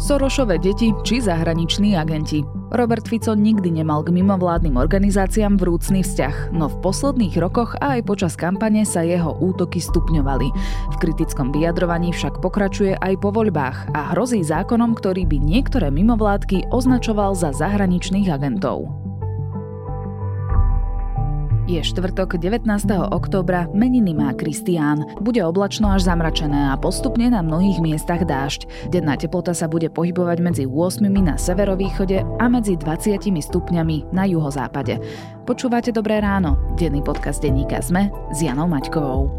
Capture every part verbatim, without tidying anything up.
Sorošové deti či zahraniční agenti. Robert Fico nikdy nemal k mimovládnym organizáciám vrúcny vzťah, no v posledných rokoch a aj počas kampane sa jeho útoky stupňovali. V kritickom vyjadrovaní však pokračuje aj po voľbách a hrozí zákonom, ktorý by niektoré mimovládky označoval za zahraničných agentov. Je štvrtok devätnásteho októbra, meniny má Kristián. Bude oblačno až zamračené a postupne na mnohých miestach dážď. Denná teplota sa bude pohybovať medzi ôsmimi na severovýchode a medzi dvadsiatimi stupňami na juhozápade. Počúvate Dobré ráno, denný podcast denníka SME s Janou Maťkovou.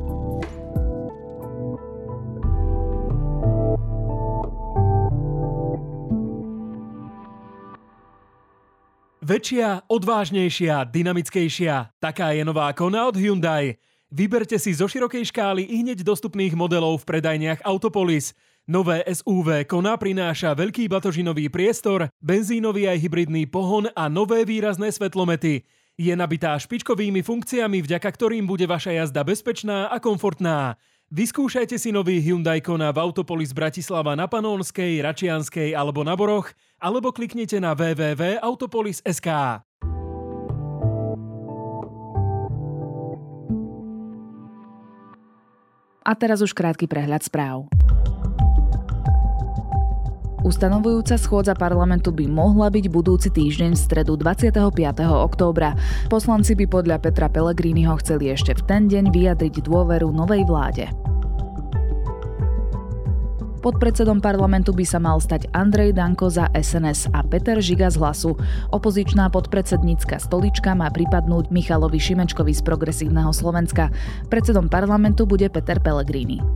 Väčšia, odvážnejšia, dynamickejšia. Taká je nová Kona od Hyundai. Vyberte si zo širokej škály i hneď dostupných modelov v predajniach Autopolis. Nové es ú vé Kona prináša veľký batožinový priestor, benzínový aj hybridný pohon a nové výrazné svetlomety. Je nabitá špičkovými funkciami, vďaka ktorým bude vaša jazda bezpečná a komfortná. Vyskúšajte si nový Hyundai Kona v Autopolis Bratislava na Panónskej, Račianskej alebo na Boroch, alebo kliknite na w w w bodka autopolis bodka es ká. A teraz už krátky prehľad správ. Ustanovujúca schôdza parlamentu by mohla byť budúci týždeň v stredu dvadsiateho piateho októbra. Poslanci by podľa Petra Pellegriniho chceli ešte v ten deň vyjadriť dôveru novej vláde. Podpredsedom parlamentu by sa mal stať Andrej Danko za es en es a Peter Žiga z Hlasu. Opozičná podpredsednícka stolička má pripadnúť Michalovi Šimečkovi z Progresívneho Slovenska. Predsedom parlamentu bude Peter Pellegrini.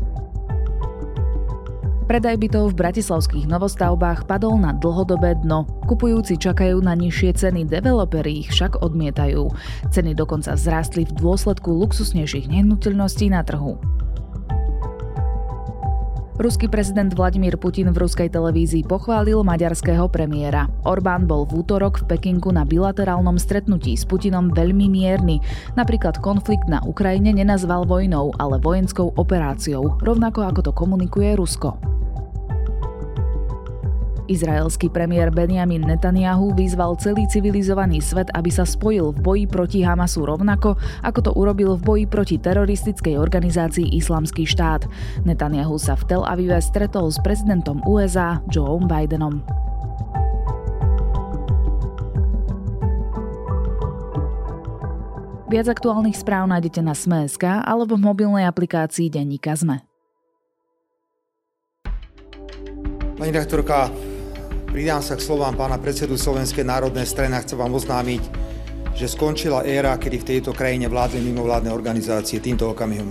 Predaj bytov v bratislavských novostavbách padol na dlhodobé dno. Kupujúci čakajú na nižšie ceny, developeri ich však odmietajú. Ceny dokonca vzrástli v dôsledku luxusnejších nehnuteľností na trhu. Ruský prezident Vladimír Putin v ruskej televízii pochválil maďarského premiéra. Orbán bol v útorok v Pekingu na bilaterálnom stretnutí s Putinom veľmi mierny. Napríklad konflikt na Ukrajine nenazval vojnou, ale vojenskou operáciou, rovnako ako to komunikuje Rusko. Izraelský premiér Benjamin Netanjahu vyzval celý civilizovaný svet, aby sa spojil v boji proti Hamasu rovnako, ako to urobil v boji proti teroristickej organizácii Islamský štát. Netanjahu sa v Tel Avive stretol s prezidentom ú es á Joeom Bidenom. Viac aktuálnych správ nájdete na es em e bodka es ká alebo v mobilnej aplikácii denníka SME. Pani redaktorka, pridám sa k slovám pána predsedu Slovenskej národnej strany a chcem vám oznámiť, že skončila éra, kedy v tejto krajine vládli mimovládne organizácie týmto okamihom.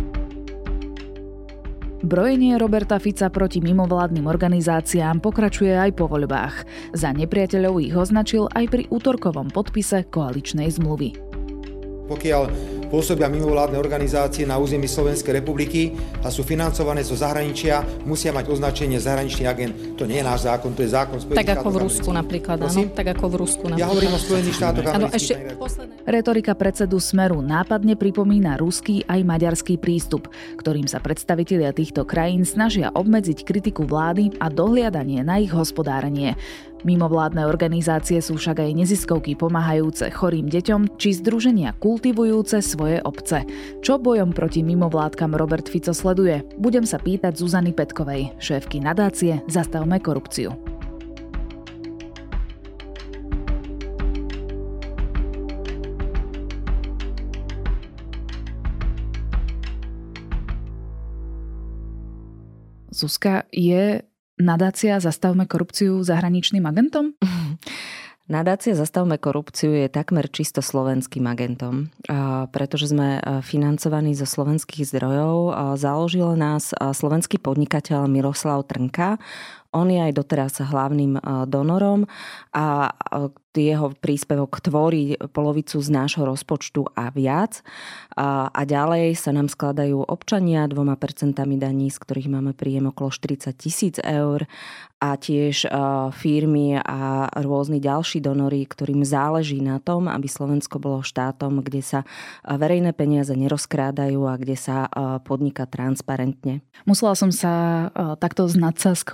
Brojenie Roberta Fica proti mimovládnym organizáciám pokračuje aj po voľbách. Za nepriateľov ich označil aj pri útorkovom podpise koaličnej zmluvy. Pokiaľ pôsobia mimovládne organizácie na území Slovenskej republiky a sú financované zo zahraničia, musia mať označenie zahraničný agent. To nie je náš zákon, to je zákon Spojených štátov. Tak ako v Rusku napríklad, áno. Tak ako v Rusku napríklad. Ja hovorím o Spojených štátoch amerických. Retorika predsedu Smeru nápadne pripomína ruský aj maďarský prístup, ktorým sa predstavitelia týchto krajín snažia obmedziť kritiku vlády a dohliadanie na ich hospodárenie. Mimovládne organizácie sú však aj neziskovky pomáhajúce chorým deťom či združenia kultivujúce svoje obce. Čo bojom proti mimovládkam Robert Fico sleduje? Budem sa pýtať Zuzany Petkovej, šéfky nadácie Zastavme korupciu. Zuzka, je nadácia Zastavme korupciu zahraničným agentom? Nadácia Zastavme korupciu je takmer čisto slovenským agentom, pretože sme financovaní zo slovenských zdrojov. Založil nás slovenský podnikateľ Miroslav Trnka. On je aj doteraz hlavným donorom a jeho príspevok tvorí polovicu z nášho rozpočtu a viac. A, a ďalej sa nám skladajú občania dvoma percentami daní, z ktorých máme príjem okolo štyridsať tisíc eur a tiež uh, firmy a rôzni ďalší donory, ktorým záleží na tom, aby Slovensko bolo štátom, kde sa verejné peniaze nerozkrádajú a kde sa uh, podniká transparentne. Musela som sa uh, takto s nadsázkou spýtať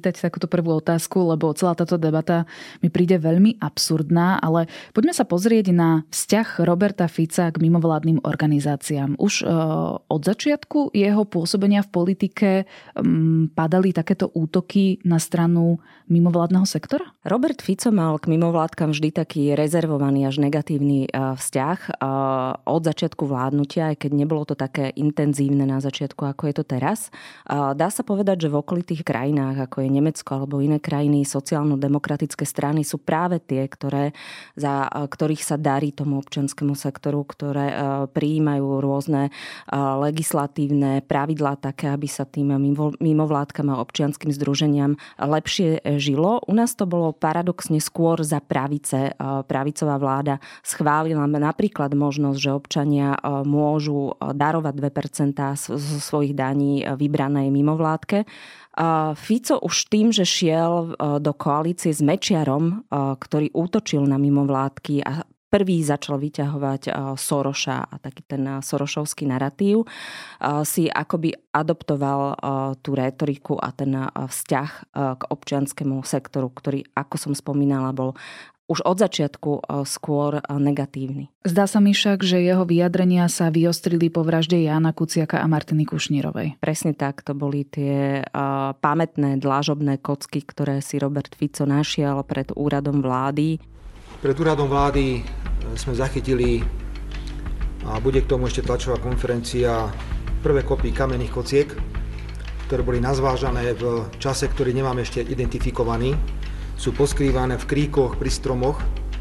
spýtať takúto prvú otázku, lebo celá táto debata mi príde veľmi absurdná, ale poďme sa pozrieť na vzťah Roberta Fica k mimovládnym organizáciám. Už e, od začiatku jeho pôsobenia v politike m, padali takéto útoky na stranu mimovládneho sektora? Robert Fico mal k mimovládkam vždy taký rezervovaný až negatívny vzťah od začiatku vládnutia, aj keď nebolo to také intenzívne na začiatku, ako je to teraz. Dá sa povedať, že v okolitých krajinách, ako je Nemecko alebo iné krajiny, sociálno-demokratické strany sú práve tie, ktoré, za ktorých sa darí tomu občianskemu sektoru, ktoré prijímajú rôzne legislatívne pravidlá také, aby sa tým mimovládkam a občianskym združeniam lepšie žilo. U nás to bolo paradoxne skôr za pravice. Pravicová vláda schválila napríklad možnosť, že občania môžu darovať dve percentá zo svojich daní vybranej mimovládke. Fico už tým, že šiel do koalície s Mečiarom, ktorý útočil na mimovládky a prvý začal vyťahovať Soroša a taký ten sorošovský narratív, si akoby adoptoval tú rétoriku a ten vzťah k občianskému sektoru, ktorý, ako som spomínala, bol už od začiatku skôr negatívny. Zdá sa mi však, že jeho vyjadrenia sa vyostrili po vražde Jána Kuciaka a Martiny Kušnírovej. Presne tak, to boli tie uh, pamätné dlážobné kocky, ktoré si Robert Fico našiel pred úradom vlády. Pred úradom vlády sme zachytili, a bude k tomu ešte tlačová konferencia, prvé kopy kamenných kociek, ktoré boli nazvážané v čase, ktorý nemáme ešte identifikovaný. Sú poskrývané v kríkoch pri stromoch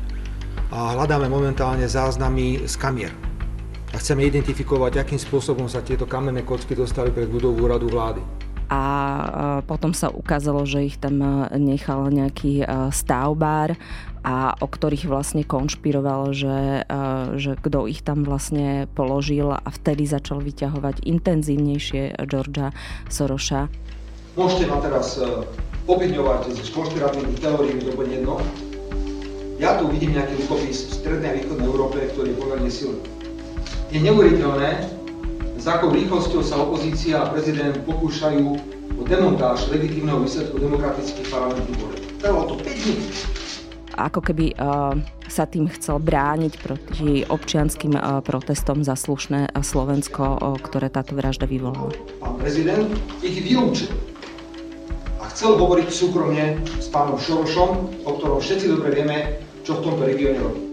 a hľadáme momentálne záznamy z kamier. A chceme identifikovať, akým spôsobom sa tieto kamenné kocky dostali pred budovu úradu vlády. A potom sa ukázalo, že ich tam nechal nejaký stavbár, a o ktorých vlastne konšpiroval, že, že kto ich tam vlastne položil, a vtedy začal vyťahovať intenzívnejšie Georgea Soroša. Môžete ma teraz obviňovať z konšpiratívnych teórií, to bude jedno. Ja tu vidím nejaký rukopis v strednej a východnej Európe, ktorý je pomerne silný. Je neuveriteľné, s akou rýchlosťou sa opozícia a prezident pokúšajú o demontáž legitívneho výsledku demokratických parlamentných volieb. Trvalo to päť dní. Ako keby uh, sa tým chcel brániť proti občianskym uh, protestom za slušné uh, Slovensko, uh, ktoré táto vražda vyvolala. Pán prezident ich vylúčil a chcel hovoriť súkromne s pánom Šorošom, o ktorom všetci dobre vieme, čo v tomto regióne robí.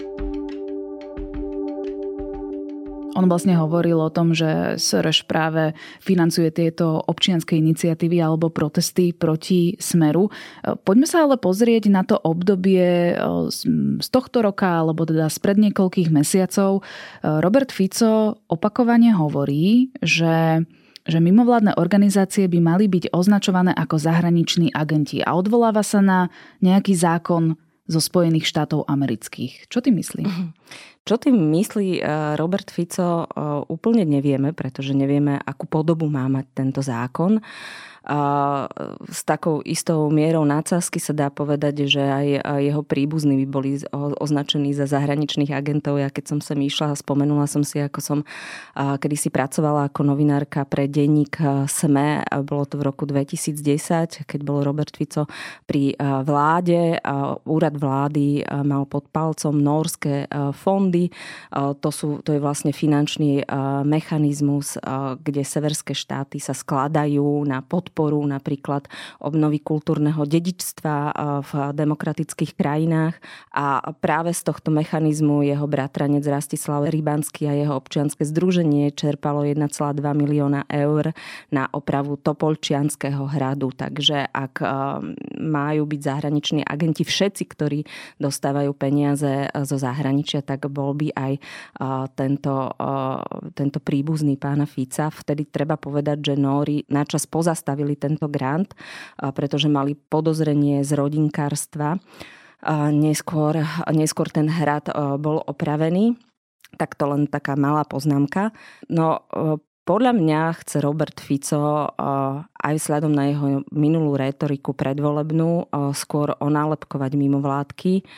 On vlastne hovoril o tom, že Soroš práve financuje tieto občianske iniciatívy alebo protesty proti Smeru. Poďme sa ale pozrieť na to obdobie z tohto roka, alebo teda spred niekoľkých mesiacov. Robert Fico opakovane hovorí, že že mimovládne organizácie by mali byť označované ako zahraniční agenti a odvoláva sa na nejaký zákon zo Spojených štátov amerických. Čo ty myslí? Čo tým myslí Robert Fico, úplne nevieme, pretože nevieme, akú podobu má mať tento zákon. S takou istou mierou nadsázky sa dá povedať, že aj jeho príbuzní by boli označení za zahraničných agentov. Ja keď som sem išla, spomenula som si, ako som kedysi pracovala ako novinárka pre denník SME. Bolo to v roku dvetisícdesať, keď bol Robert Fico pri vláde. Úrad vlády mal pod palcom nórske fondy. To, sú, to je vlastne finančný mechanizmus, kde severské štáty sa skladajú na podporu napríklad obnovy kultúrneho dedičstva v demokratických krajinách, a práve z tohto mechanizmu jeho bratranec Rastislav Rybanský a jeho občianske združenie čerpalo jeden celá dva milióna eur na opravu Topolčianskeho hradu. Takže ak majú byť zahraniční agenti všetci, ktorí dostávajú peniaze zo zahraničia, tak bol by aj tento, tento príbuzný pána Fica. Vtedy treba povedať, že Nóri načas pozastavili tento grant, pretože mali podozrenie z rodinkárstva. Neskôr, neskôr ten hrad bol opravený. Tak to len taká malá poznámka. No, podľa mňa chce Robert Fico aj vzhľadom na jeho minulú rétoriku predvolebnú skôr onálepkovať mimovládky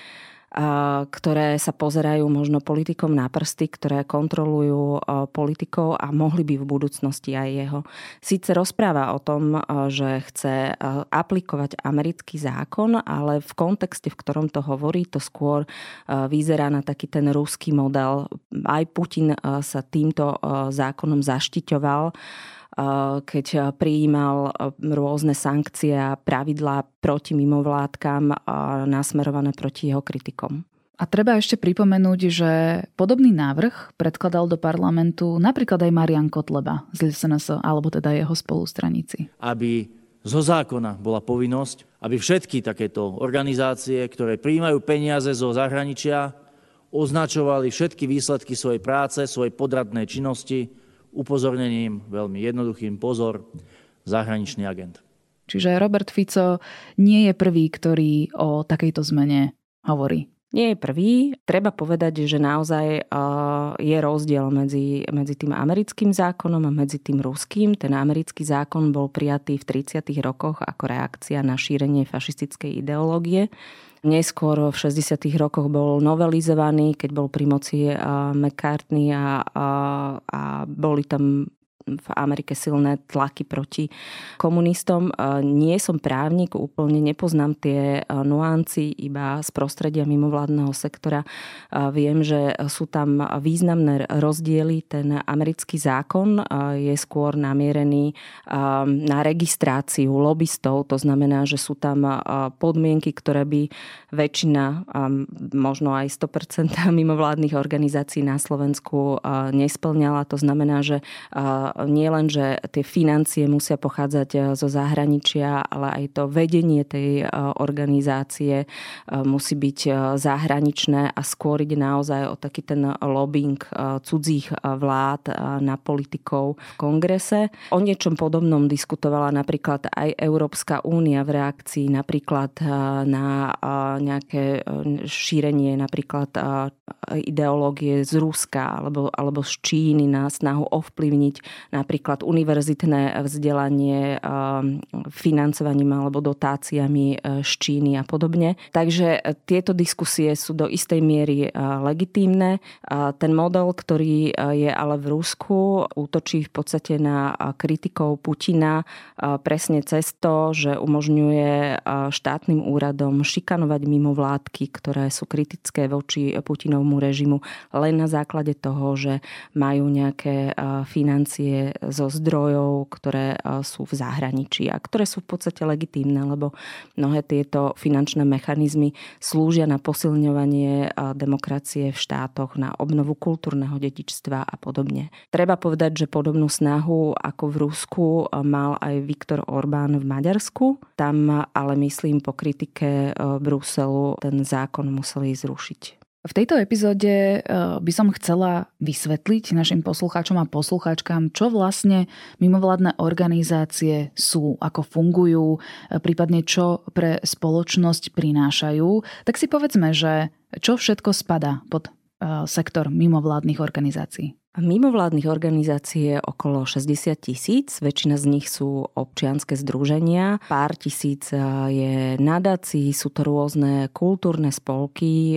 ktoré sa pozerajú možno politikom na prsty, ktoré kontrolujú politikov a mohli by v budúcnosti aj jeho. Síce rozpráva o tom, že chce aplikovať americký zákon, ale v kontexte, v ktorom to hovorí, to skôr vyzerá na taký ten ruský model. Aj Putin sa týmto zákonom zaštiťoval, keď prijímal rôzne sankcie a pravidlá proti mimovládkam nasmerované proti jeho kritikom. A treba ešte pripomenúť, že podobný návrh predkladal do parlamentu napríklad aj Marian Kotleba z es en es, alebo teda jeho spolustraníci. Aby zo zákona bola povinnosť, aby všetky takéto organizácie, ktoré prijímajú peniaze zo zahraničia, označovali všetky výsledky svojej práce, svojej podradnej činnosti upozornením veľmi jednoduchým: pozor, zahraničný agent. Čiže Robert Fico nie je prvý, ktorý o takejto zmene hovorí. Nie je prvý. Treba povedať, že naozaj je rozdiel medzi, medzi tým americkým zákonom a medzi tým ruským. Ten americký zákon bol prijatý v tridsiatych rokoch ako reakcia na šírenie fašistickej ideológie. Neskôr v šesťdesiatych rokoch bol novelizovaný, keď bol pri moci McCartney a, a, a boli tam v Amerike silné tlaky proti komunistom. Nie som právnik, úplne nepoznám tie nuancy iba z prostredia mimovládneho sektora. Viem, že sú tam významné rozdiely. Ten americký zákon je skôr namierený na registráciu lobistov. To znamená, že sú tam podmienky, ktoré by väčšina, možno aj sto percent mimovládnych organizácií na Slovensku nesplňala. To znamená, že nie len, že tie financie musia pochádzať zo zahraničia, ale aj to vedenie tej organizácie musí byť zahraničné a skôr ide naozaj o taký ten lobbying cudzích vlád na politikov v kongrese. O niečom podobnom diskutovala napríklad aj Európska únia v reakcii napríklad na nejaké šírenie napríklad ideológie z Ruska alebo, alebo z Číny na snahu ovplyvniť napríklad univerzitné vzdelanie financovaním alebo dotáciami z Číny a podobne. Takže tieto diskusie sú do istej miery legitímne. Ten model, ktorý je ale v Rusku, útočí v podstate na kritikov Putina presne cez to, že umožňuje štátnym úradom šikanovať mimovládky, ktoré sú kritické voči Putinovmu režimu len na základe toho, že majú nejaké financie zo zdrojov, ktoré sú v zahraničí a ktoré sú v podstate legitímne, lebo mnohé tieto finančné mechanizmy slúžia na posilňovanie demokracie v štátoch, na obnovu kultúrneho dedičstva a podobne. Treba povedať, že podobnú snahu ako v Rusku mal aj Viktor Orbán v Maďarsku. Tam ale myslím po kritike Bruselu ten zákon museli zrušiť. V tejto epizóde by som chcela vysvetliť našim poslucháčom a poslucháčkam, čo vlastne mimovládne organizácie sú, ako fungujú, prípadne čo pre spoločnosť prinášajú. Tak si povedzme, že čo všetko spadá pod sektor mimovládnych organizácií. Mimovládnych organizácií je okolo šesťdesiat tisíc, väčšina z nich sú občianske združenia, pár tisíc je nadácií, sú to rôzne kultúrne spolky,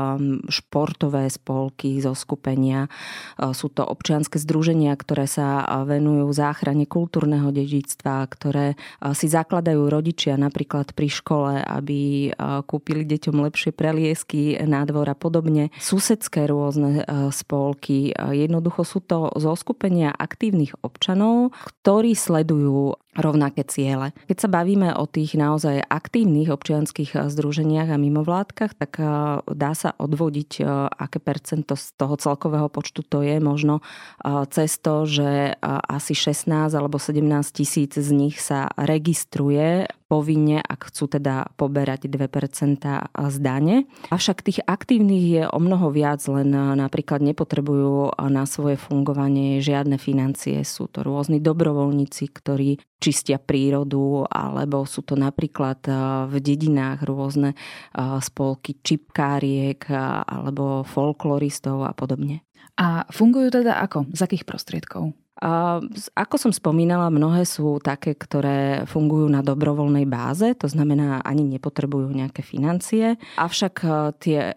športové spolky, zoskupenia, sú to občianske združenia, ktoré sa venujú záchrane kultúrneho dedičstva, ktoré si zakladajú rodičia napríklad pri škole, aby kúpili deťom lepšie preliesky na dvor a podobne. Susedské rôzne spolky, jedno Jednoducho sú to zoskupenia aktívnych občanov, ktorí sledujú rovnaké ciele. Keď sa bavíme o tých naozaj aktívnych občianskych združeniach a mimovládkach, tak dá sa odvodiť, aké percento z toho celkového počtu to je. Možno cez to, že asi šestnásť alebo sedemnásť tisíc z nich sa registruje povinne, ak chcú teda poberať dve percentá z dane. Avšak tých aktívnych je o mnoho viac, len napríklad nepotrebujú na svoje fungovanie žiadne financie. Sú to rôzni dobrovoľníci, ktorí čistia prírodu, alebo sú to napríklad v dedinách rôzne spolky čipkáriek alebo folkloristov a podobne. A fungujú teda ako? Z akých prostriedkov? Ako som spomínala, mnohé sú také, ktoré fungujú na dobrovoľnej báze, to znamená, ani nepotrebujú nejaké financie. Avšak tie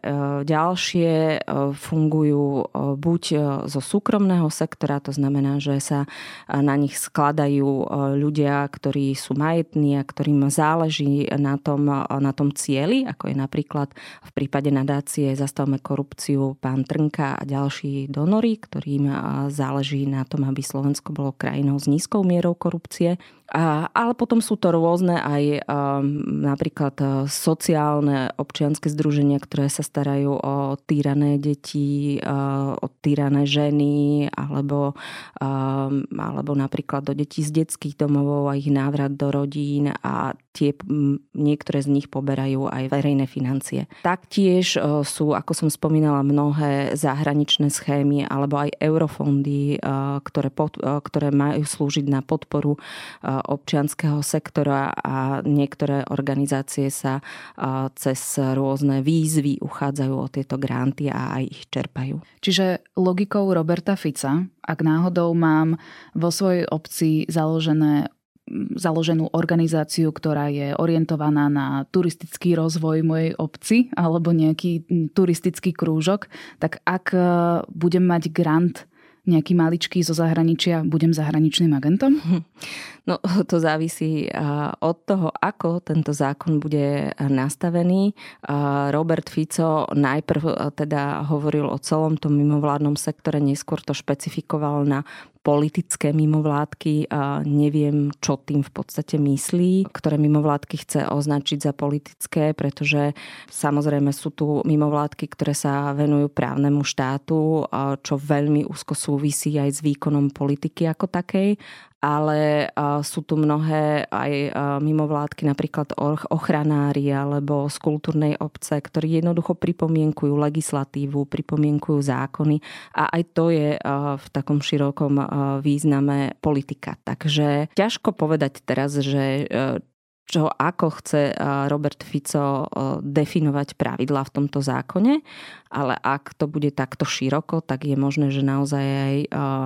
ďalšie fungujú buď zo súkromného sektora, to znamená, že sa na nich skladajú ľudia, ktorí sú majetní a ktorým záleží na tom, na tom cieli, ako je napríklad v prípade nadácie Zastavme korupciu pán Trnka a ďalší donory, ktorým záleží na tom, aby Slovensko bolo krajinou s nízkou mierou korupcie. A, ale potom sú to rôzne aj um, napríklad sociálne občianske združenia, ktoré sa starajú o týrané deti, uh, o týrané ženy, alebo, um, alebo napríklad do detí z detských domovov a ich návrat do rodín, a tie, m, niektoré z nich poberajú aj verejné financie. Taktiež uh, sú, ako som spomínala, mnohé zahraničné schémy alebo aj eurofondy, uh, ktoré, pod, uh, ktoré majú slúžiť na podporu uh, občianskeho sektora, a niektoré organizácie sa cez rôzne výzvy uchádzajú o tieto granty a aj ich čerpajú. Čiže logikou Roberta Fica, ak náhodou mám vo svojej obci založené založenú organizáciu, ktorá je orientovaná na turistický rozvoj mojej obci alebo nejaký turistický krúžok, tak ak budem mať grant nejaký maličký zo zahraničia, budem zahraničným agentom? No, to závisí od toho, ako tento zákon bude nastavený. Robert Fico najprv teda hovoril o celom tom mimovládnom sektore, neskôr to špecifikoval na politické mimovládky. Neviem, čo tým v podstate myslí, ktoré mimovládky chce označiť za politické, pretože samozrejme sú tu mimovládky, ktoré sa venujú právnemu štátu, čo veľmi úzko súvisí aj s výkonom politiky ako takej. Ale sú tu mnohé aj mimovládky, napríklad ochranári alebo z kultúrnej obce, ktorí jednoducho pripomienkujú legislatívu, pripomienkujú zákony, a aj to je v takom širokom význame politika. Takže ťažko povedať teraz, že čo, ako chce Robert Fico definovať pravidlá v tomto zákone, ale ak to bude takto široko, tak je možné, že naozaj aj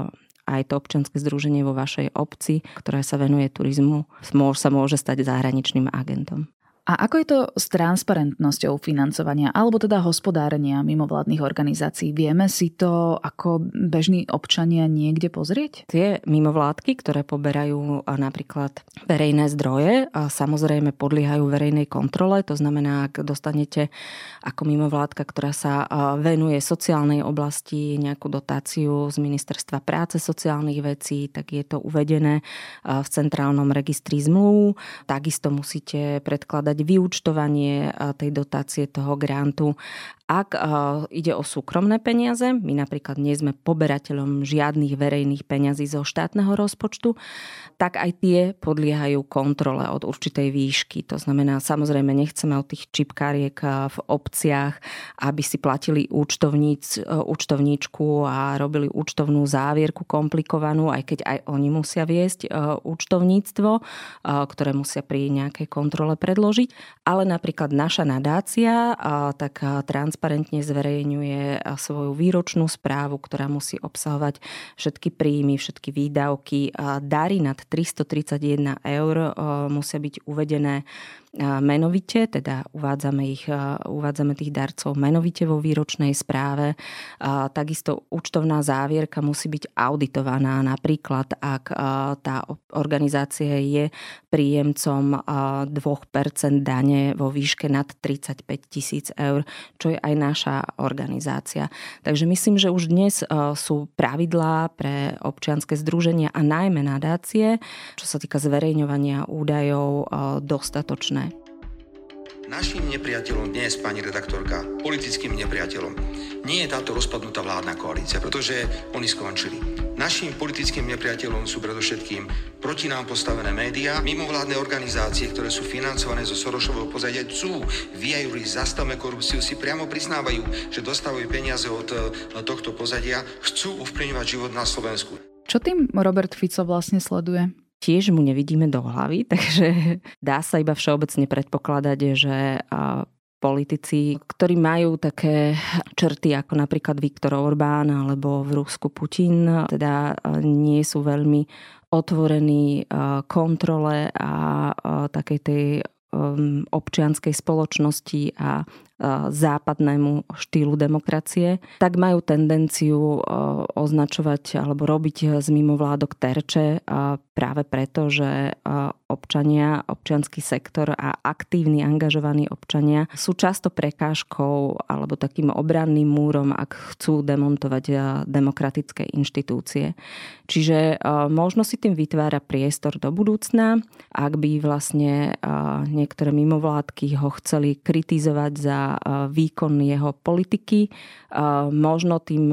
aj to občianske združenie vo vašej obci, ktoré sa venuje turizmu, sa môže stať zahraničným agentom. A ako je to s transparentnosťou financovania alebo teda hospodárenia mimovládnych organizácií? Vieme si to ako bežní občania niekde pozrieť? Tie mimovládky, ktoré poberajú napríklad verejné zdroje, a samozrejme podliehajú verejnej kontrole. To znamená, ak dostanete ako mimovládka, ktorá sa venuje sociálnej oblasti, nejakú dotáciu z Ministerstva práce, sociálnych vecí, tak je to uvedené v centrálnom registri zmluv. Takisto musíte predkladať vyúčtovanie tej dotácie, toho grantu. Ak ide o súkromné peniaze, my napríklad nie sme poberateľom žiadnych verejných peňazí zo štátneho rozpočtu, tak aj tie podliehajú kontrole od určitej výšky. To znamená, samozrejme nechceme od tých čipkáriek v obciach, aby si platili účtovníc, účtovníčku a robili účtovnú závierku komplikovanú, aj keď aj oni musia viesť účtovníctvo, ktoré musia pri nejakej kontrole predložiť. Ale napríklad naša nadácia tak transparentne zverejňuje svoju výročnú správu, ktorá musí obsahovať všetky príjmy, všetky výdavky. Dary nad tristotridsaťjeden eur musia byť uvedené menovite, teda uvádzame ich, uvádzame tých darcov menovite vo výročnej správe. Takisto účtovná závierka musí byť auditovaná. Napríklad, ak tá organizácia je príjemcom dva percentá dane vo výške nad tridsaťpäť tisíc eur, čo je aj naša organizácia. Takže myslím, že už dnes sú pravidlá pre občianske združenia a najmä nadácie, čo sa týka zverejňovania údajov, dostatočné. Naším nepriateľom dnes, pani redaktorka, politickým nepriateľom, nie je táto rozpadnutá vládna koalícia, pretože oni skončili. Naším politickým nepriateľom sú predovšetkým proti nám postavené médiá, mimovládne organizácie, ktoré sú financované zo Sorosového pozadia, sú vyjajúri Zastavme korupciu, si priamo priznávajú, že dostávajú peniaze od tohto pozadia, chcú ovplyvňovať život na Slovensku. Čo tým Robert Fico vlastne sleduje? Tiež mu nevidíme do hlavy, takže dá sa iba všeobecne predpokladať, že politici, ktorí majú také črty ako napríklad Viktor Orbán alebo v Rusku Putin, teda nie sú veľmi otvorení kontrole a takej tej občianskej spoločnosti a západnému štýlu demokracie, tak majú tendenciu označovať alebo robiť z mimovládok terče práve preto, že občania, občiansky sektor a aktívni, angažovaní občania sú často prekážkou alebo takým obranným múrom, ak chcú demontovať demokratické inštitúcie. Čiže možno si tým vytvára priestor do budúcna, ak by vlastne niektoré mimovládky ho chceli kritizovať za výkon jeho politiky. Možno tým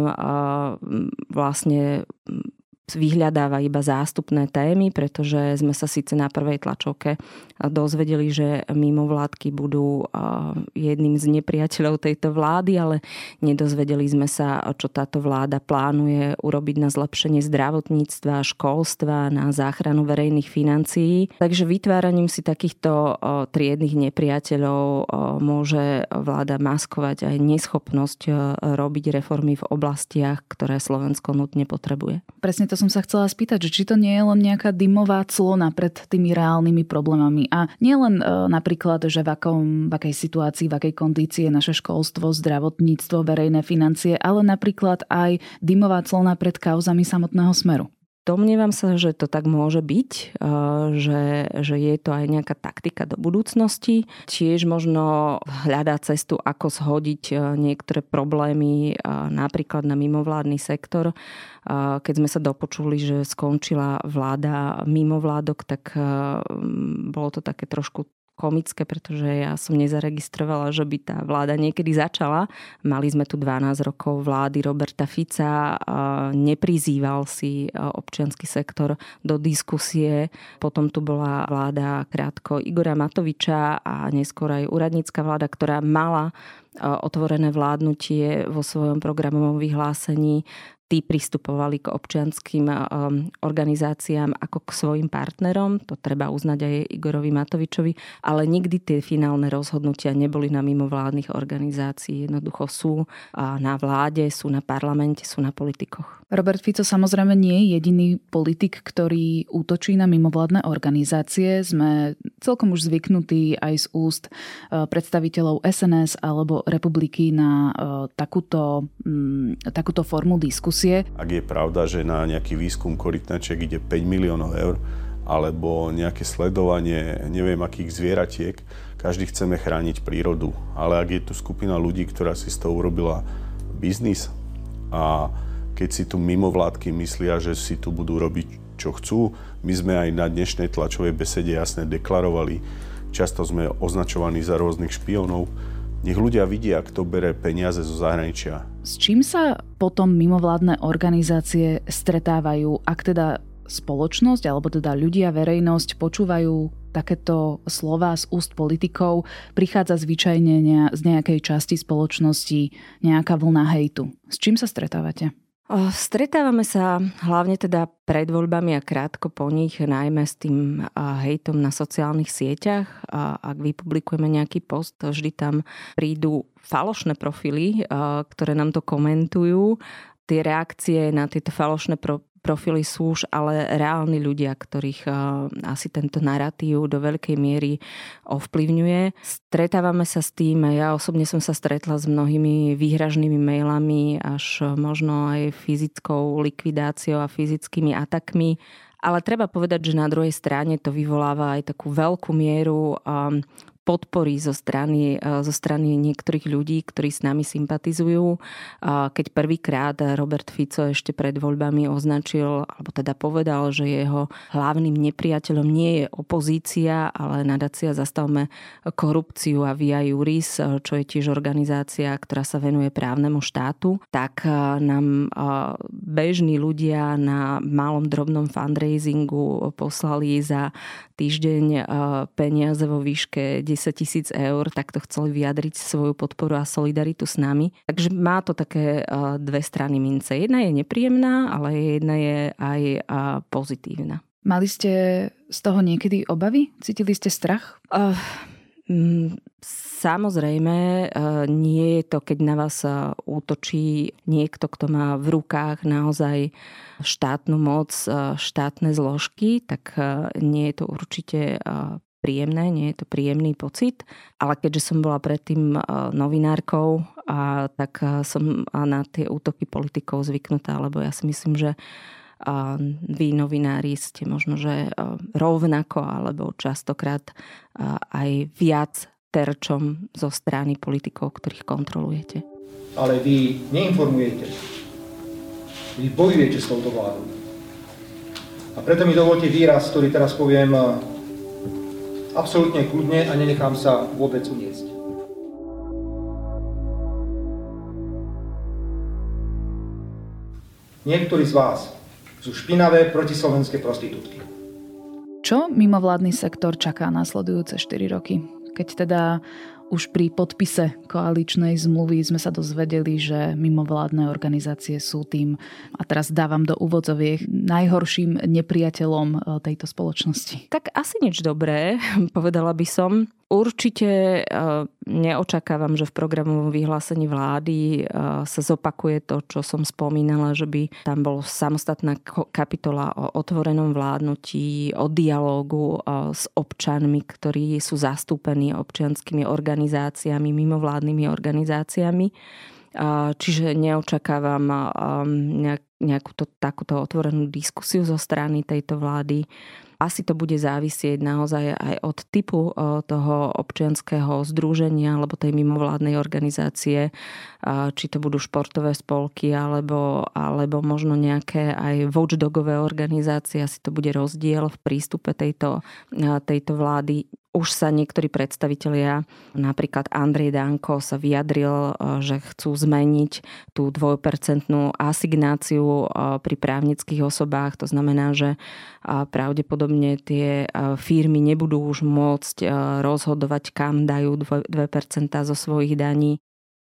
vlastne vyhľadáva iba zástupné témy, pretože sme sa síce na prvej tlačovke dozvedeli, že mimovládky budú jedným z nepriateľov tejto vlády, ale nedozvedeli sme sa, čo táto vláda plánuje urobiť na zlepšenie zdravotníctva, školstva, na záchranu verejných financií. Takže vytváraním si takýchto triednych nepriateľov môže vláda maskovať aj neschopnosť robiť reformy v oblastiach, ktoré Slovensko nutne potrebuje. Presne to som sa chcela spýtať, že či to nie je len nejaká dymová clona pred tými reálnymi problémami. A nie len e, napríklad, že v, akom, v akej situácii, v akej kondícii je naše školstvo, zdravotníctvo, verejné financie, ale napríklad aj dymová clona pred kauzami samotného Smeru. Domnievam sa, že to tak môže byť, že, že je to aj nejaká taktika do budúcnosti. Tiež možno hľadá cestu, ako zhodiť niektoré problémy napríklad na mimovládny sektor. Keď sme sa dopočuli, že skončila vláda mimovládok, tak bolo to také trošku komické, pretože ja som nezaregistrovala, že by tá vláda niekedy začala. Mali sme tu dvanásť rokov vlády Roberta Fica, neprizýval si občiansky sektor do diskusie. Potom tu bola vláda krátko Igora Matoviča a neskôr aj úradnícka vláda, ktorá mala otvorené vládnutie vo svojom programovom vyhlásení. Tí pristupovali k občianským organizáciám ako k svojim partnerom, to treba uznať aj Igorovi Matovičovi, ale nikdy tie finálne rozhodnutia neboli na mimovládnych organizácií. Jednoducho sú na vláde, sú na parlamente, sú na politikoch. Robert Fico samozrejme nie je jediný politik, ktorý útočí na mimovládne organizácie. Sme celkom už zvyknutí aj z úst predstaviteľov es en es alebo Republiky na takúto, takúto formu diskusie. Ak je pravda, že na nejaký výskum korytnačiek ide päť miliónov eur, alebo nejaké sledovanie neviem akých zvieratiek, každý chceme chrániť prírodu. Ale ak je tu skupina ľudí, ktorá si z toho urobila biznis a keď si tu mimovládky myslia, že si tu budú robiť, čo chcú, my sme aj na dnešnej tlačovej besede jasne deklarovali, často sme označovaní za rôznych špiónov. Nech ľudia vidia, kto bere peniaze zo zahraničia. S čím sa potom mimovládne organizácie stretávajú, ak teda spoločnosť, alebo teda ľudia, verejnosť počúvajú takéto slová z úst politikov, prichádza zvyčajne z nejakej časti spoločnosti nejaká vlna hejtu. S čím sa stretávate? Stretávame sa hlavne teda pred voľbami a krátko po nich, najmä s tým hejtom na sociálnych sieťach. Ak vypublikujeme nejaký post, vždy tam prídu falošné profily, ktoré nám to komentujú. Tie reakcie na tieto falošné pro- profily sú už ale reálni ľudia, ktorých asi tento narratív do veľkej miery ovplyvňuje. Stretávame sa s tým, ja osobne som sa stretla s mnohými výhražnými mailami, až možno aj fyzickou likvidáciou a fyzickými atakmi. Ale treba povedať, že na druhej strane to vyvoláva aj takú veľkú mieru podpory zo strany, zo strany niektorých ľudí, ktorí s nami sympatizujú. Keď prvýkrát Robert Fico ešte pred voľbami označil, alebo teda povedal, že jeho hlavným nepriateľom nie je opozícia, ale nadácia Zastavme korupciu a Via Juris, čo je tiež organizácia, ktorá sa venuje právnemu štátu, tak nám bežní ľudia na malom drobnom fundraisingu poslali za týždeň peniaze vo výške desaťtisíc eur, tak to chceli vyjadriť svoju podporu a solidaritu s nami. Takže má to také dve strany mince. Jedna je nepríjemná, ale jedna je aj pozitívna. Mali ste z toho niekedy obavy? Cítili ste strach? Uh, Samozrejme, nie je to, keď na vás útočí niekto, kto má v rukách naozaj štátnu moc, štátne zložky, tak nie je to určite príjemné, nie je to príjemný pocit. Ale keďže som bola predtým novinárkou, tak som na tie útoky politikov zvyknutá, lebo ja si myslím, že a vy, novinári, ste možno, že rovnako alebo častokrát aj viac terčom zo strany politikov, ktorých kontrolujete. Ale vy neinformujete. Vy bojujete s touto vládou. A preto mi dovolte výraz, ktorý teraz poviem absolútne kľudne a nenechám sa vôbec uniesť. Niektorí z vás sú špinavé protislovenské prostitútky. Čo mimovládny sektor čaká následujúce štyri roky? Keď teda už pri podpise koaličnej zmluvy sme sa dozvedeli, že mimovládne organizácie sú tým, a teraz dávam do úvodzoviek, najhorším nepriateľom tejto spoločnosti. Tak asi nič dobré, povedala by som. Určite neočakávam, že v programovom vyhlásení vlády sa zopakuje to, čo som spomínala, že by tam bol samostatná kapitola o otvorenom vládnutí, o dialógu s občanmi, ktorí sú zastúpení občianskými organizáciami, mimovládnymi organizáciami. Čiže neočakávam nejakú to, takúto otvorenú diskusiu zo strany tejto vlády. Asi to bude závisieť naozaj aj od typu toho občianskeho združenia alebo tej mimovládnej organizácie, či to budú športové spolky alebo, alebo možno nejaké aj watchdogové organizácie. Asi to bude rozdiel v prístupe tejto, tejto vlády. Už sa niektorí predstavitelia, napríklad Andrej Danko sa vyjadril, že chcú zmeniť tú dvojpercentnú asignáciu pri právnických osobách. To znamená, že pravdepodobne tie firmy nebudú už môcť rozhodovať, kam dajú dve percentá zo svojich daní.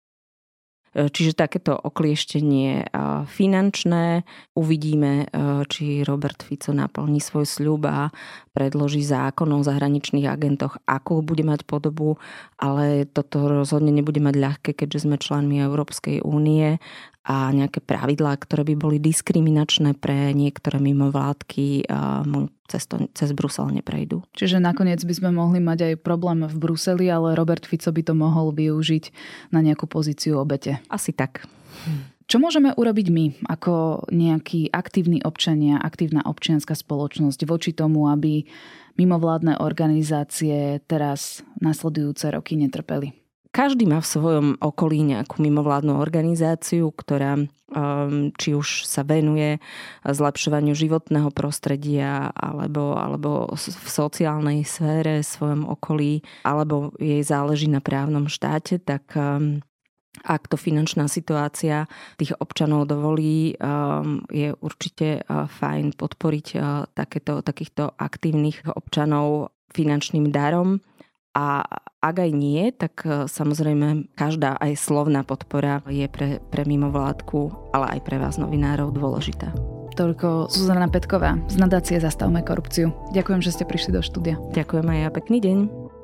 Čiže takéto oklieštenie finančné. Uvidíme, či Robert Fico naplní svoj sľub a predloží zákon o zahraničných agentoch, akú bude mať podobu, ale toto rozhodne nebude mať ľahké, keďže sme členmi Európskej únie a nejaké pravidlá, ktoré by boli diskriminačné pre niektoré mimovládky, cez, to, cez Brusel neprejdú. Čiže nakoniec by sme mohli mať aj problém v Bruseli, ale Robert Fico by to mohol využiť na nejakú pozíciu obete. Asi tak. Čo môžeme urobiť my, ako nejakí aktívni občania, aktívna občianska spoločnosť voči tomu, aby mimovládne organizácie teraz nasledujúce roky netrpeli? Každý má v svojom okolí nejakú mimovládnu organizáciu, ktorá či už sa venuje zlepšovaniu životného prostredia alebo, alebo v sociálnej sfére, svojom okolí, alebo jej záleží na právnom štáte, tak ak to finančná situácia tých občanov dovolí, je určite fajn podporiť takéto, takýchto aktívnych občanov finančným darom. A ak aj nie, tak samozrejme každá aj slovná podpora je pre, pre mimovládku, ale aj pre vás novinárov dôležitá. Toľko Zuzana Petková z nadácie Zastavme korupciu. Ďakujem, že ste prišli do štúdia. Ďakujem aj ja, pekný deň.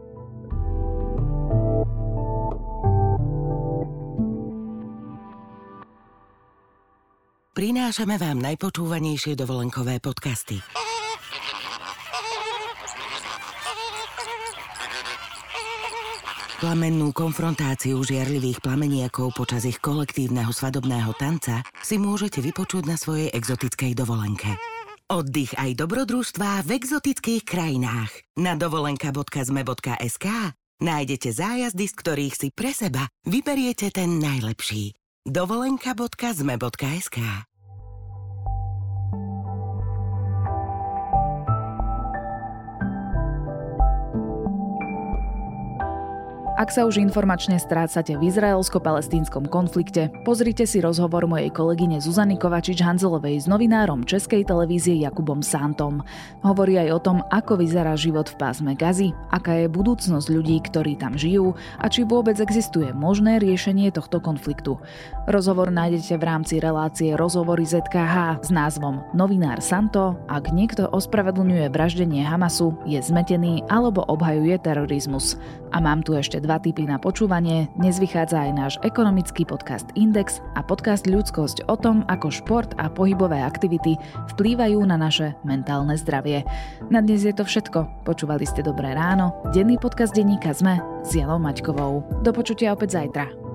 Prinášame vám najpočúvanejšie dovolenkové podcasty. Plamennú konfrontáciu žiarlivých plameniakov počas ich kolektívneho svadobného tanca si môžete vypočuť na svojej exotickej dovolenke. Oddych aj dobrodružstvá v exotických krajinách. Na dovolenka bodka zme bodka es ká nájdete zájazdy, z ktorých si pre seba vyberiete ten najlepší. dovolenka bodka zme bodka es ká Ak sa už informačne strácate v izraelsko-palestínskom konflikte, pozrite si rozhovor mojej kolegyne Zuzany Kovačič-Hanzelovej s novinárom Českej televízie Jakubom Santom. Hovorí aj o tom, ako vyzerá život v pásme Gazy, aká je budúcnosť ľudí, ktorí tam žijú a či vôbec existuje možné riešenie tohto konfliktu. Rozhovor nájdete v rámci relácie Rozhovory zet ká há s názvom Novinár Santo, ak niekto ospravedlňuje vraždenie Hamasu, je zmetený alebo obhajuje terorizmus. A mám tu ešte dva tipy na počúvanie. Dnes vychádza aj náš ekonomický podcast Index a podcast Ľudskosť o tom, ako šport a pohybové aktivity vplývajú na naše mentálne zdravie. Na dnes je to všetko. Počúvali ste Dobré ráno, denný podcast denníka SME s Janou Maťkovou. Do počutia opäť zajtra.